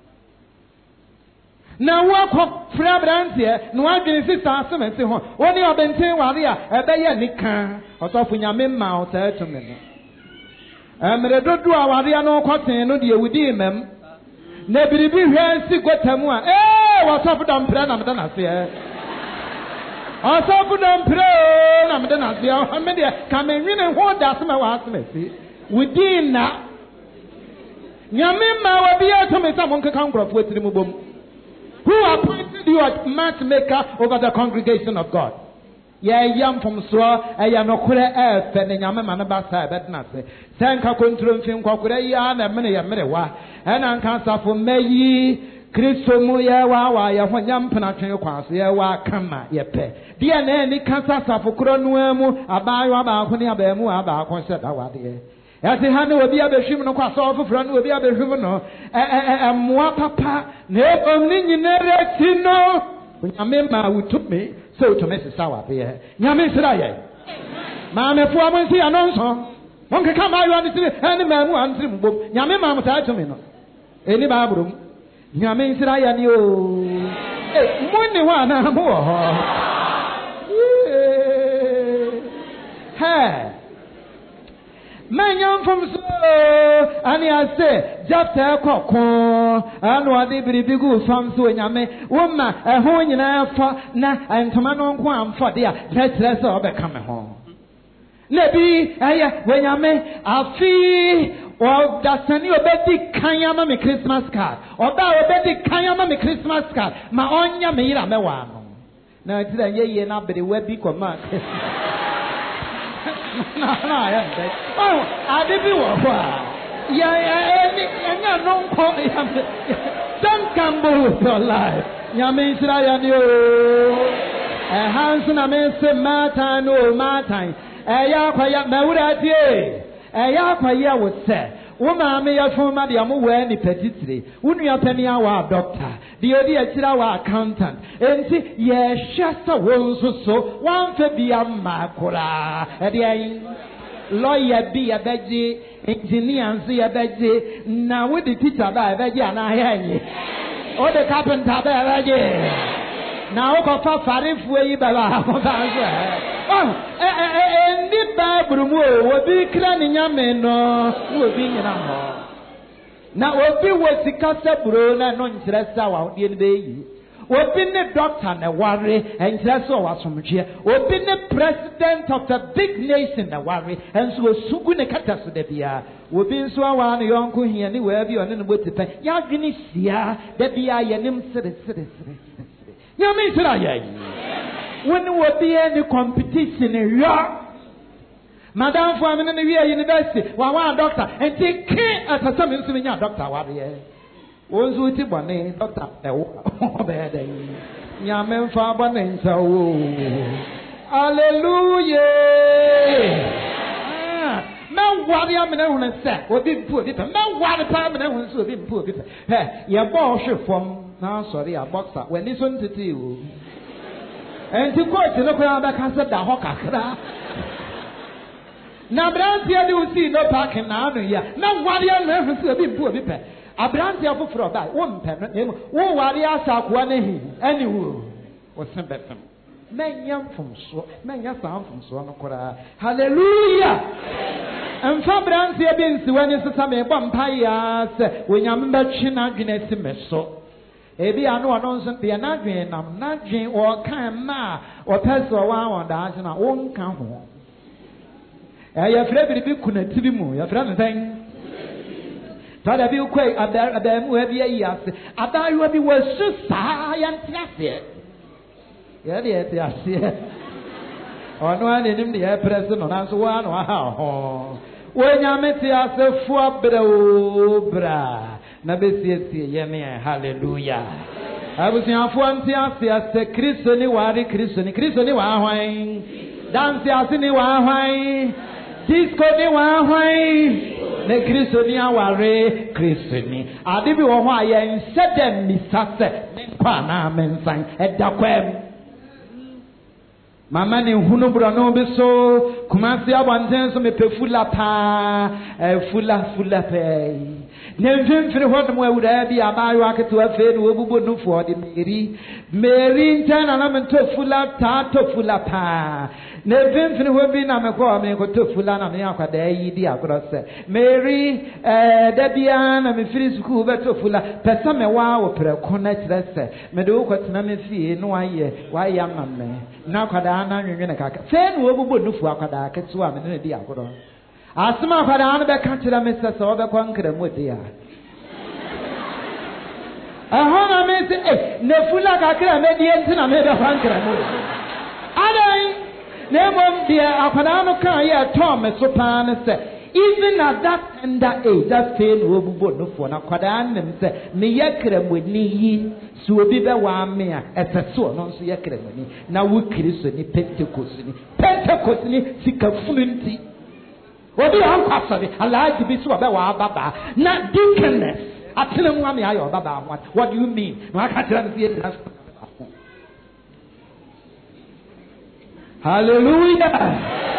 na wo ko fra brantie no adwene sister asementi ho woni obenten ware a ebeye nika osofo nyame ma o ta to me no emre dodo aware no kwaten no de ewudi mem na biribi hwe si gotamu a wo sofo dam pra na meda na se Asafu na mpre na mede na sia amede ka menwene ho da se ma wa asema si within na nyame ma wa bia to me sa mon kaka nkrofo atiri mu bom who appointed you as matchmaker over the congregation of God yam from so no kure efe ne nyame ma ne ba sa bedna se senka kontrol mfin kwakure ya na mene ya merewa ena nka safo meyi Kristo mu ye wa ye ho nyampena twen kwaso ye wa kama ye pe dia na ni kansa safo kro no amu abayo aba ko ne aba mu aba ko se da wade yati ha ne obi abehwim no kwaso ofofro no obi abehwim no moa papa na omni nyinere ti no nyame ma wutume so to me sawa be nyame sira ye ma me fu amonsi anonso wonke kama yo ani tiri eni ma mu antiri mbom nyame ma muta to me no eni ba abrum nyame sira ye ni o munni wa na mo ho he Manyam from so ani ase japta kokon anu ade biribigu fam so nyame woma ho nyina fa na ntoma no nko amfa de a tretre se obeka me ho na bi aya wenyame afi o dasani obedi kanyama me Christmas card oba obedi kanyama me Christmas card ma onya me yira me wa no na tira ye na bere wa bi koma no, oh, I didn't want don't gamble with your life. Yamin Srayan, you a handsome amazing Martin, no Martin, a Yakwaya Maurati, a Yakwaya would say. Woman may have formed Madiamu any petitry. Wouldn't you penny our doctor? The idea our accountant. And see, yes, Shasta was so one for be a macula. At the end, lawyer be a veggie, engineer and see a veggie. Now with the teacher by a veggie and I hear you. Or the carpenter by a veggie. Now, Papa Farif way by and the Bible will be cleaning your men, will be in a hall. Now, will be what the Casa Bruna, no interest out in the day. Will be the doctor and a worry, and just so was from here. Will be the president of the big nation, the worry, and so soon a catastrophe. Will be so one your uncle here, anywhere you are in the way to pay. Yagnisia, that be I and him citizen. You mean, when there will be any competition in Europe, Madame for a minute in the university, one doctor, and take care as a summons to your doctor. What is was with the bonnet, doctor? Yamen for bonnet, so hallelujah. No, what the amount said, or did poor people. No, what the time and everyone's so been poor people. Hey, your boss from now, sorry, a boxer. When listen to you. And to quote, look around back and said, the hawker. Now, Brantia, you see no parking now. Now, what the other so been poor people. A Brantia for a bag, 1 pen, oh, what the ass one any wool was some better. Men young from so, men young sound from so, hallelujah. And Fabrancy against when it's some vampires when you're mentioning against so. Ebi I know announcement be an agreeing, I'm not dream or can ma or pass or one on the answer, I won't come home. I have read the book connected mu, your friend thing. Try to be quick at them who have years. About you will be was so science. Yeah, yes. Or no one in the air present on us one or how. When you met yourself for bra. Nabesi yemi hallelujah. I was in one as the Christian wari Christian ni wa hwan. Dance as ni wa hwan. Disco ni wa hwan. Ne Christian ni aware Christian. Ade bi wo ho aye nsede misase. Kwa na mensan edakwem. Mama ni hunu bro no be so kumasi abanten so me pefula pa fula pe nemfim firi ho dem awura bi amayo aketo afe no obubo no fo de Mary ntana na me tofula pa nemfim firi ho bi na me ko tofula na me akwada yi di akoro se Mary da bia na me firi school be tofula pesa me wa wo preko na kire se me de wo kwatena me fie no waye amamme na akwada na nwenwe na kaka se no obubo no fo akwada aketo a me ne di akoro asma akwada na be ka kire me se so be kwa nkra mu dia ahona me se ne fula ka kire me di entina me be kwa nkra mu adai Nemo dear Aquadano can Thomas Sopan said. Even at that tender age, that same woman no for Aquadan and said, Me yakrem with me, so be the one me as a son, non so yakrem. Now we kiss any Pentecostal, sick of fluency. What do you have? I like to be so about Baba, not deaconess. I tell him one eye or Baba. What do you mean? No, I can't tell you. Hallelujah.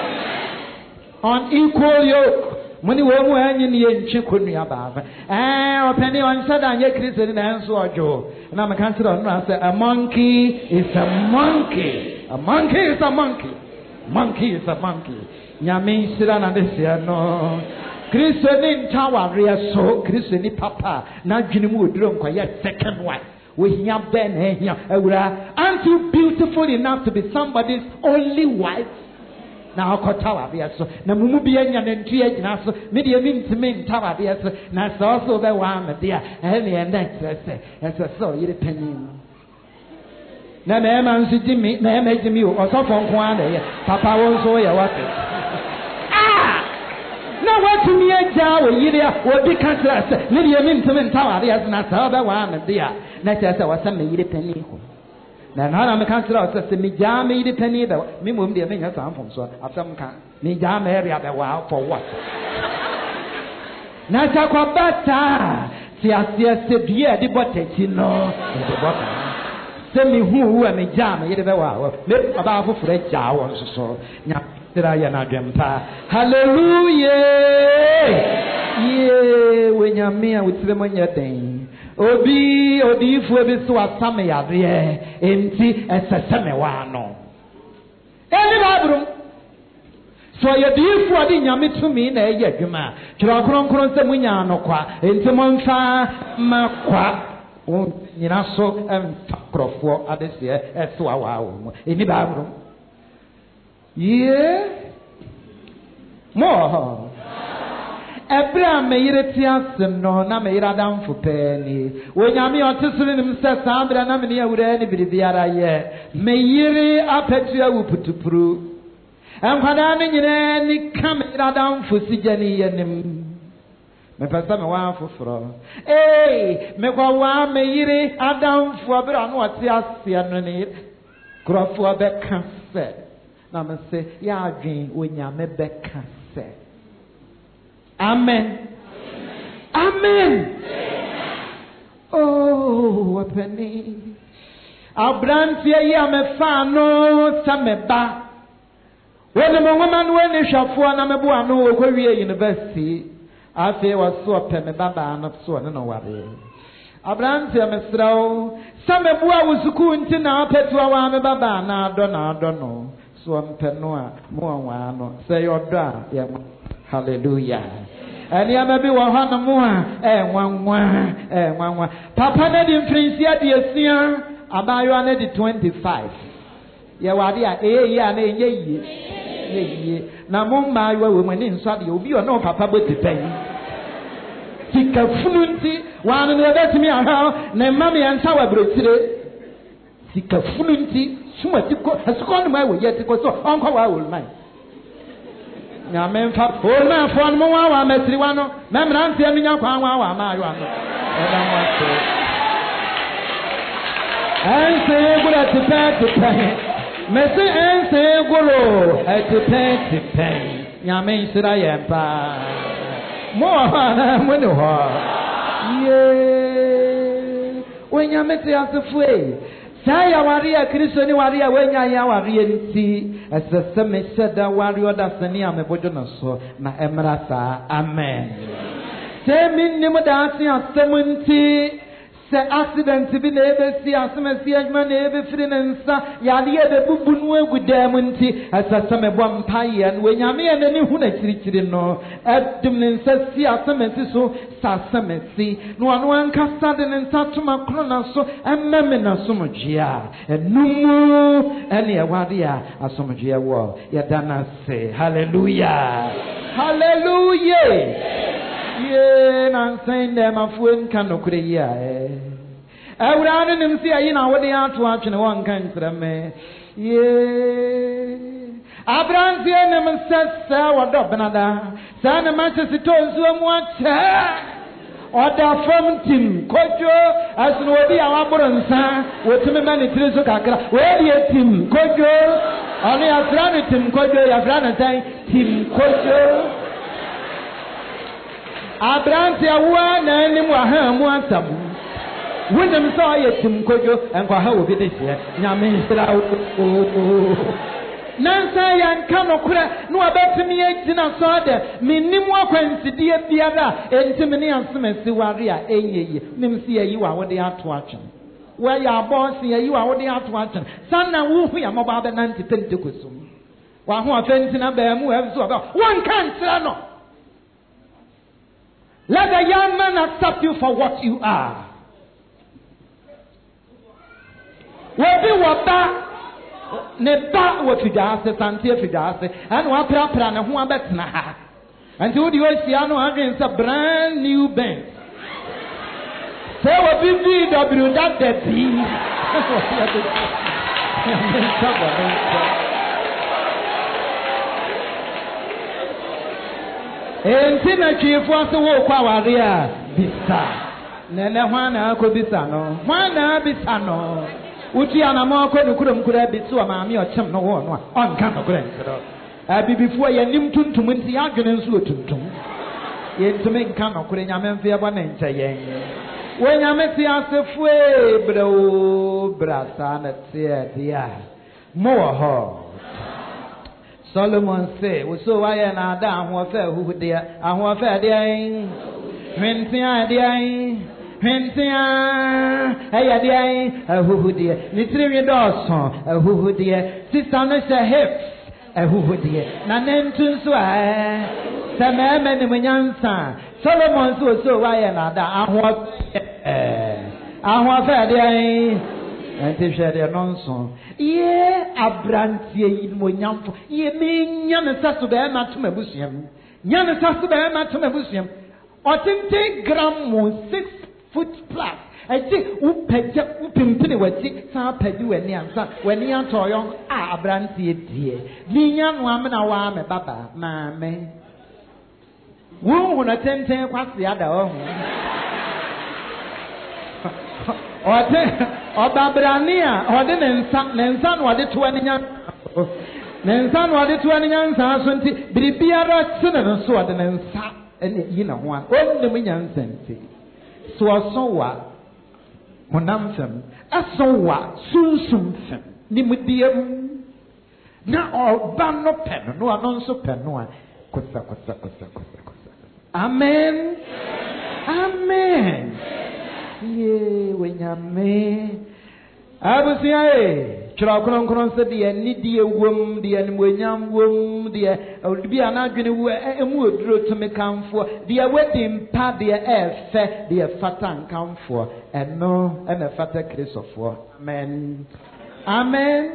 Unequal yoke. When you were wearing the chicken, you have a penny on Saturday, and Christian answer or Joe. And I'm a cancer on a monkey is a monkey. A monkey is a monkey. Monkey is a monkey. Yamin Siran and this year, no. Christian in Tower, so Christian Papa, not Jinimu drunk, yet second wife. We have been here. Aren't you beautiful enough to be somebody's only wife? Now, Kotawa, yes, so Namubian and Tia Naso, Media means to mean Tawa, yes, and that's also the one, dear, and that's a so you depend. Now, man, see me, made me or so from one day, Papa won't show you what. Now, what to me a jar will be considered, Media means to mean Tawa, yes, and that's the one, dear. Next, I was sending you depending. Now, I'm a counselor of the Mijami, the penny, the minimum, the thing has come from so of some kind. Mijam area the wow for what? Natakabata, Siasia, Sebia, the Botetino, the bottom. Send me who and Mijam, yet the wow, live about for Fred Jow, so. Hallelujah! Yeah, when you're me with them on your thing. Obi odifu ebiso asame yade enti eseseme wano eni babrum so yedifu adi nyame tumi na eye adwuma kira kronkron se munya anokwa enti monfa makwa nyina so emfakrofo adese eso awawo eni babrum ye mo Abraham meyiretias no na meyiradam fupeni wenyame oteserenim se saambra na meni awura ni biribiara ye meyiri apetu awuputupuru enkwada ne nyine ni kameyiradam fusigani yenim me pesa me wa foforo me kwa wa meyiri adam fu abra no ote asia no ni krofo beka se na me se ya adwen wenyame beka se. Amen. Amen. Oh, what penny. Abrantia yamefano sameba. When the woman when they shall for an amebuano Korea University, I say was so a penny baba and not so no worry. Abrantia mesrao, Samebua was kuntina petua me baba na dono. So I'm penoa, more say your da, hallelujah. And ya maybe 100 more, one. Papa na di mfrinsia di esia, abayo na di 25. Ya wadi ya ya na ye. Na mumma yo we mani nso de obi o no papa bo tipen. Sika fununti, wan na betimi aha, na mama ya nsa wa brotire. Sika fununti, suma tiko, asukon ma we yet ko so onko wa wol mai. Nyamen fa forma fon mo wa metriwa no na mranti anya kwa wa ma ayo ano eda mo so ense gura tipe mese ense guro tipe nyamen sira ye pa mo na mo no ho ye when nyamete asefue Saya waria Kristo ni waria wenya ya waria nti aseseme seda waria dasani amebojo na so na emrasa amen. Temi ni modasi asemunti se accident bi na ebesi asemesi adwuma na ebefiri nensa yade ebe bubunu egudamunti aseseme bɔ mpaye no wenyame na ni hu na kirikiri no edum nensa si asemesi so sasemesi no anu ankasa de nensa tuma krono na so emmeme na somjia enumu ene ewade a asomjia wo yadana se hallelujah hallelujah. Ye nan saying them afuen kanokure ya ewurade nim si ayi na wode ato atwene won kan treme ye Abranzie ne msesa wado benada. Sana manchesi tonzuwa mwache. Oda from tim kojo asunu obi awaboro nsa wotumi mani tirizo kakra we tim kojo ani afrani tim kojo ya afrani tai tim kojo Abranzie wa na ni mwa mu asabu wonem so ye tim kojo enkwa ha obi de hie nyame nsira nansa yanka no kura no abetimi agina so de minnimu akwansidie biara entimi ne ansemasi ware a enyeye nimsi yayi wa wode ato atwen wa ya boss yayi wa wode ato atwen sanna wo hu ya moba be nanti tente kosum wa ho afenti na ba mu have so ba one can tell no. Let the young man accept you for what you are. Webi waba ne ba wafidase santie fidase and wa pra na ho abetna ha anti wo di o sia no adwen say brand new Benz say we BW that the B enti na chiefo ase wo kwa ware a bisa nene hwana ko bisa no hwana bisa no uti anamo ko nukurom kura bitu amaami ochem no wo no onka no kura nsero abibifu ya nim tuntum nti ya adwene nso tuntum ye ntime nka no kura nyame mfe ya bana nche yen we nyame ti asefu ebro brasa na tie dia mo ho Solomon say we so wa ya na da ahofa huhudia ahofa dia hwentia dia Hentia ayadie ahuhudie nitiriwe doso ahuhudie sisane se hips ahuhudie na nentunso sememe ne munyansa Solomon so waye na da ahofa de antishede nonso ye abrantie yimonyamfo ye menya ne saso be na to mabusuam nya ne saso be na to mabusuam otinti gram 6 foot plus. I think upimpini wati sa pedi weni ansa weni antoyo abrantie die ninya no amena wa me baba maame wo na tenten kwase ada ho ote obabrania ode nensa no ode to aninya nensa no ode to aninya nsa so nti biribiara tsene no so ode nensa ene yi na ho an onne munyansa nti so asowa honam fam asowa sunsum fam nimdiem na oba no pen no anonso pen no kosa amen amen ye wenyame abusiae chira kronkron se de ni die wom de ni wenyam wom de bi anadwene wo emu oduro tumi kamfo de wedding pa de efe de fatan kamfo eno na fata krisofo amen amen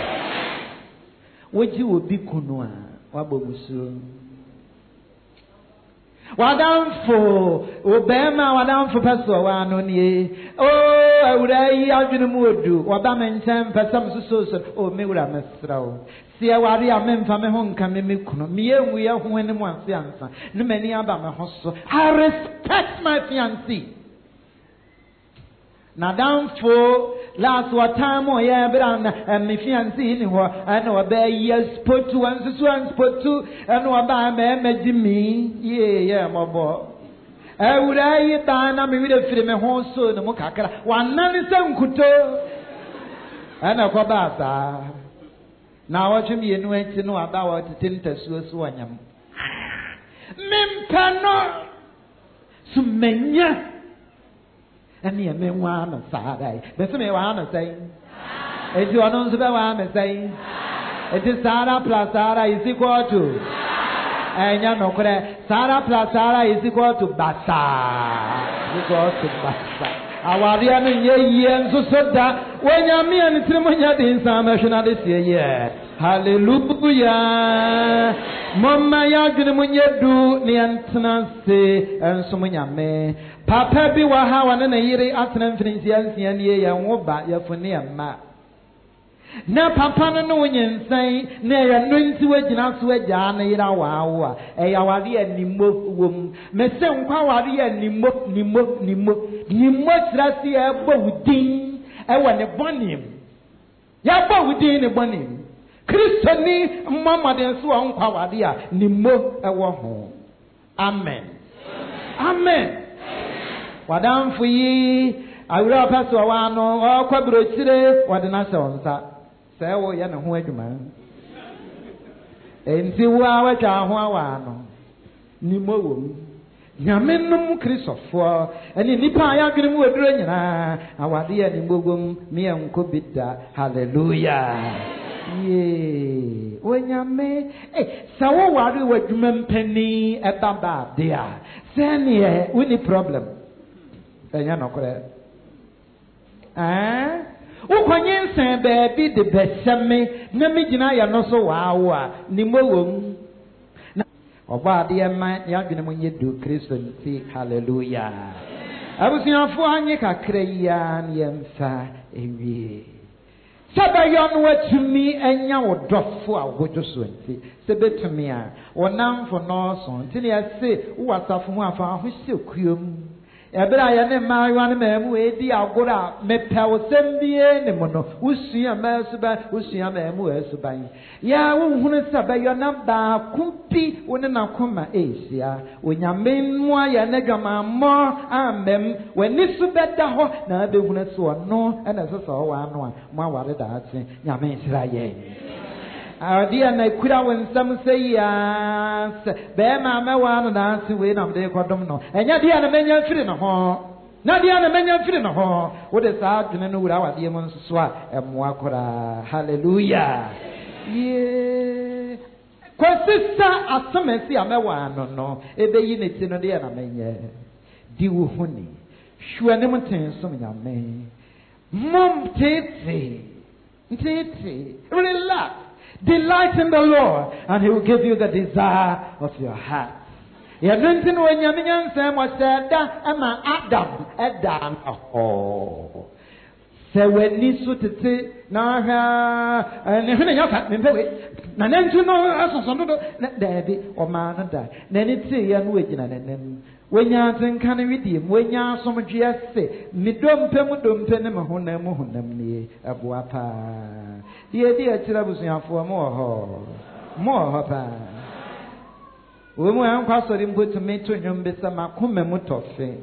woji obi kunu a wabomusu wadamfo obema wadamfo peso wa no nie awurai adwene mu odu waba menchen pesam so o mewura mesrawo sia ware a memfa me ho nka me kunu me enwu ye ho ene mu anse ansa no mani aba me ho so I respect my fiancé nadamfo last what time o ye bra me fiancé ni ho ana oba yes potu ansusu anspotu ana oba me jimi ye mobo awurai bana me wire fire me ho so ne mo kakra wanan se nkuto ana ko ba sa na watchim ye nu enti no aba wa titinta so wanyam mempano sumenya ani me wa na sarai be se me wa na sai eti ono nso be wa me sai eti Sarah plus Sarah is equal to enya no kore Sarah plus Sarah is equal to basa awaria no ye nso soda wenyame ani tirimonya de nsama hwena de sie ye hallelujah mama ya dwene munyedu ne antena se enso munyame papa bi wa ha wane na yire atena mfirinsia nsia ne ye wo ba yafune ma Na papa no nyensan na ya no nti wagina so agya na yira waawa e ya ware animmo wom me se nkwa ware animmo nimmo trase e bowudin e wone bonim ya bowudin ne bonim Kristo ni mmamaden so nkwa ware a nimmo e wo ho amen amen wadamfo yi awura paso wa no okwabro chire wadena se onsa se wo ye ne ho adwuma enti wa watwa ho awa no ni mowom nyame num Kristofo ani nipa ya dwene mu waduro nyina awade ya ni mbogom me enko bidda hallelujah ye onyame sa wo ware wadwuma mpani ebaba de a se ne we problem enya nokore ukonyensen baby de besame na migina ya no so waawa ni mowom na oba de ma ya dwene munye do Kristo nti hallelujah abusiafo anye kakra ya na yemfa ewie sabayon watumi enya wodofo a wojoso nti sebetumi a wonamfo no so nti ne ase uwasafo hu afa ho sekuom ebra ya ne maawa ne mamu edi agora mepewo sembie ne mono usua masuba usua mamu asuban ya wohunu sabayo na ba kumpi woni na koma esia onyame mu ya ne dwama mo amem wani su beda ho na abehunu so no na so so wa no a mo aware da ate nyame nsira ye dia na kura wonsam seya be ma mewa no na se we na mde kodom no enya dia na menya firi no ho na dia na menya firi no ho wo de sa adwene no wura wade mo nso a emoa kora hallelujah ye kwasisa asamesi amewa no ebeyi ne ti no dia na menye di wo huni hwene mten so nyame mom tete relax. Delight in the Lord, and He will give you the desire of your heart. Ya ntin wo nyaminyan sem wa seda ama Adam oh se weni so tete na ha ne hene nyaka mpewe na nentu no asoso do na dabi o ma no da na ni ti ya no wegina nenem wenya tenka ne widiem wenya asomdwe ase midompe ne mahonam nie aboa pa die atira busuafo mo ho pa wo mu an kwasori mbotu meto nwom besa makoma mu tofe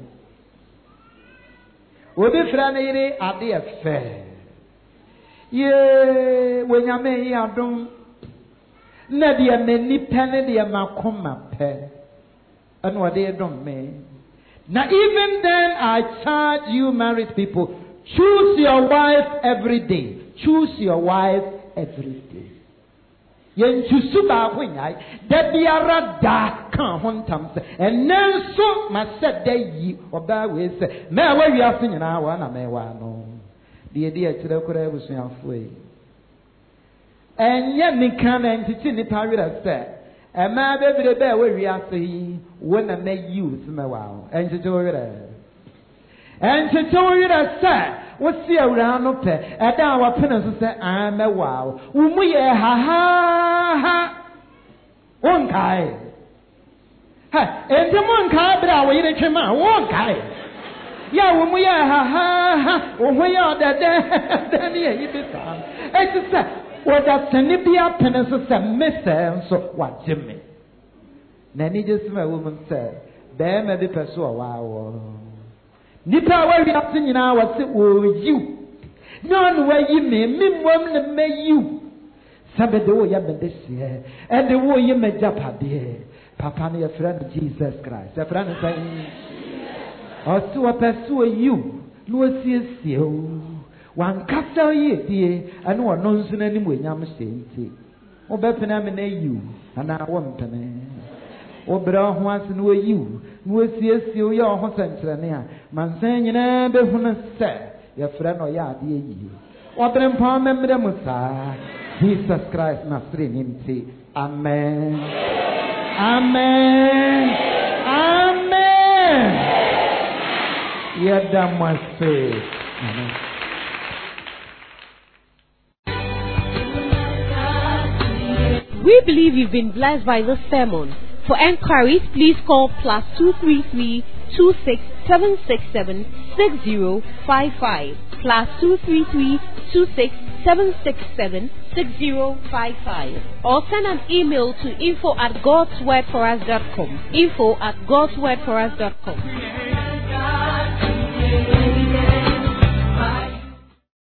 obi fra ne yire ade efe ye wenya me yi adom na de mani pene de makoma pe and what they don't mean. Now even then I charge you married people, choose your wife every day. Choose your wife every day. Yen chusu ba hwenyai da biara da kan hontam se enenso ma se da yi oba we se me wa wi afi nyina wa na me wa no de a kire kora ebusuafo yi enye nikan entiti ni pawira se ema bebire be we wi ase yi wona na youth me wa entiti wo wira se wosi awura no pe eda wa pene so se ame wa umu ye ha wonkai ente monkai bra wo yire twema wonkai ya umu ye ha wo ya dede ni yi bisa etisa wada sene bia pene so se mese so wa jeme na ni jesma woman se be me be peso wa wo nipa wa wi ati nyina wa se o yiw non wa yi me mmom na me yiw sabede wo ya bede sie and the wo yi me japade papa na your friend Jesus Christ your friend say o su wa peso yiw no asiesie o wan kasa yi die ane wo no nso na nim wenyam senti wo be pena me na yiw ana wo mpene wo bra ho ase no yiw no asiesie o ya ho sentrene a mansan nyina be hunu se ya fra no ya ade yi wo brem pa memre musa Jesus Christ na free nimti amen amen amen ya damase amen. We believe you've been blessed by this sermon. For enquiries, please call +233 26767 6055 +233 26767 6055, or send an email to info@godswordforus.com. info@godswordforus.com.